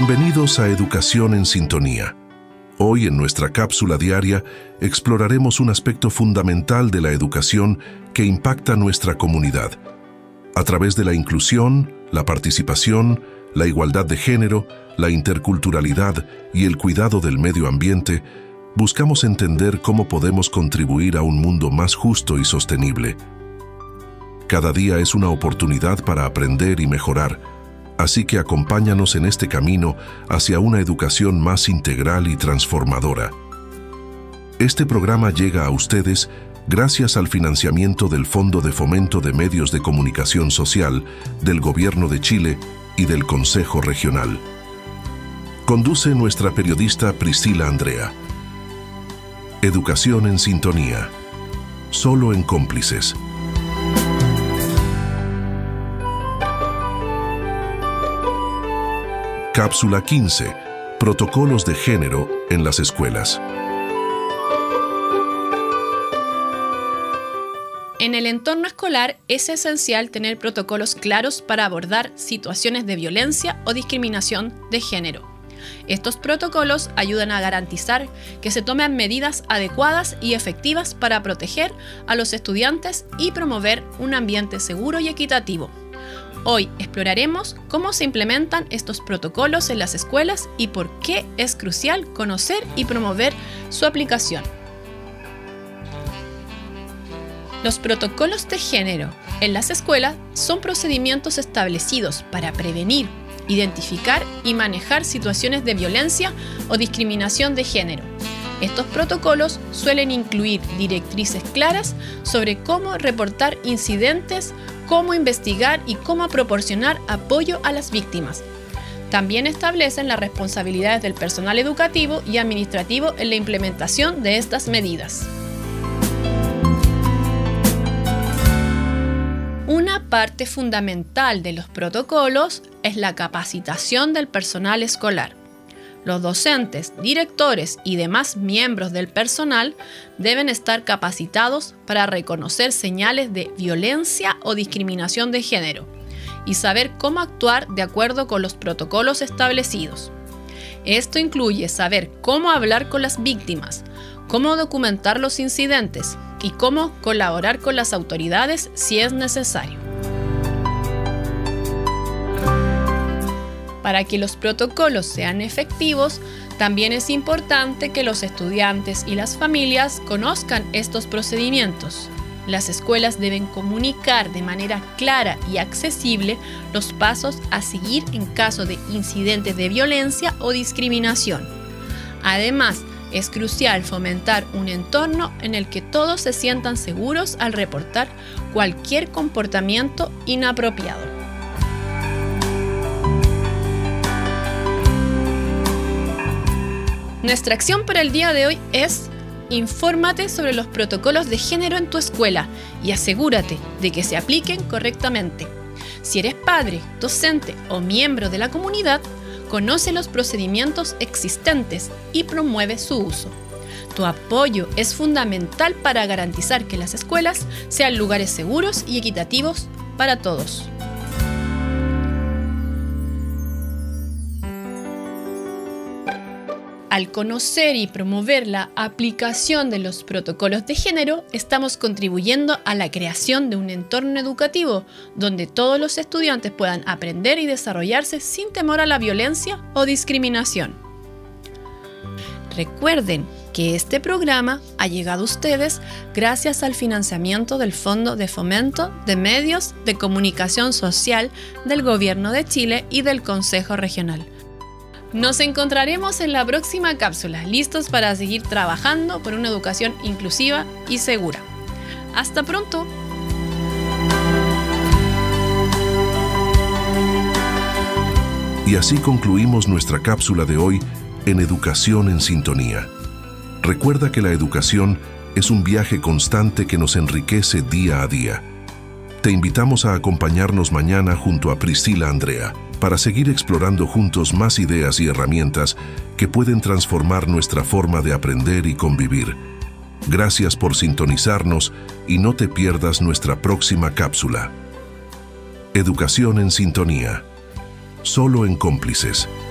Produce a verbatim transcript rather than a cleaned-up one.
Bienvenidos a Educación en Sintonía. Hoy, en nuestra cápsula diaria, exploraremos un aspecto fundamental de la educación que impacta nuestra comunidad. A través de la inclusión, la participación, la igualdad de género, la interculturalidad y el cuidado del medio ambiente, buscamos entender cómo podemos contribuir a un mundo más justo y sostenible. Cada día es una oportunidad para aprender y mejorar, así que acompáñanos en este camino hacia una educación más integral y transformadora. Este programa llega a ustedes gracias al financiamiento del Fondo de Fomento de Medios de Comunicación Social del Gobierno de Chile y del Consejo Regional. Conduce nuestra periodista Priscila Andrea. Educación en Sintonía. Solo en Cómplices. Cápsula quince. Protocolos de género en las escuelas. En el entorno escolar es esencial tener protocolos claros para abordar situaciones de violencia o discriminación de género. Estos protocolos ayudan a garantizar que se tomen medidas adecuadas y efectivas para proteger a los estudiantes y promover un ambiente seguro y equitativo. Hoy exploraremos cómo se implementan estos protocolos en las escuelas y por qué es crucial conocer y promover su aplicación. Los protocolos de género en las escuelas son procedimientos establecidos para prevenir, identificar y manejar situaciones de violencia o discriminación de género. Estos protocolos suelen incluir directrices claras sobre cómo reportar incidentes, cómo investigar y cómo proporcionar apoyo a las víctimas. También establecen las responsabilidades del personal educativo y administrativo en la implementación de estas medidas. Una parte fundamental de los protocolos es la capacitación del personal escolar. Los docentes, directores y demás miembros del personal deben estar capacitados para reconocer señales de violencia o discriminación de género y saber cómo actuar de acuerdo con los protocolos establecidos. Esto incluye saber cómo hablar con las víctimas, cómo documentar los incidentes y cómo colaborar con las autoridades si es necesario. Para que los protocolos sean efectivos, también es importante que los estudiantes y las familias conozcan estos procedimientos. Las escuelas deben comunicar de manera clara y accesible los pasos a seguir en caso de incidentes de violencia o discriminación. Además, es crucial fomentar un entorno en el que todos se sientan seguros al reportar cualquier comportamiento inapropiado. Nuestra acción para el día de hoy es: infórmate sobre los protocolos de género en tu escuela y asegúrate de que se apliquen correctamente. Si eres padre, docente o miembro de la comunidad, conoce los procedimientos existentes y promueve su uso. Tu apoyo es fundamental para garantizar que las escuelas sean lugares seguros y equitativos para todos. Al conocer y promover la aplicación de los protocolos de género, estamos contribuyendo a la creación de un entorno educativo donde todos los estudiantes puedan aprender y desarrollarse sin temor a la violencia o discriminación. Recuerden que este programa ha llegado a ustedes gracias al financiamiento del Fondo de Fomento de Medios de Comunicación Social del Gobierno de Chile y del Consejo Regional. Nos encontraremos en la próxima cápsula, listos para seguir trabajando por una educación inclusiva y segura. ¡Hasta pronto! Y así concluimos nuestra cápsula de hoy en Educación en Sintonía. Recuerda que la educación es un viaje constante que nos enriquece día a día. Te invitamos a acompañarnos mañana junto a Priscila Andrea para seguir explorando juntos más ideas y herramientas que pueden transformar nuestra forma de aprender y convivir. Gracias por sintonizarnos y no te pierdas nuestra próxima cápsula. Educación en Sintonía. Solo en Cómplices.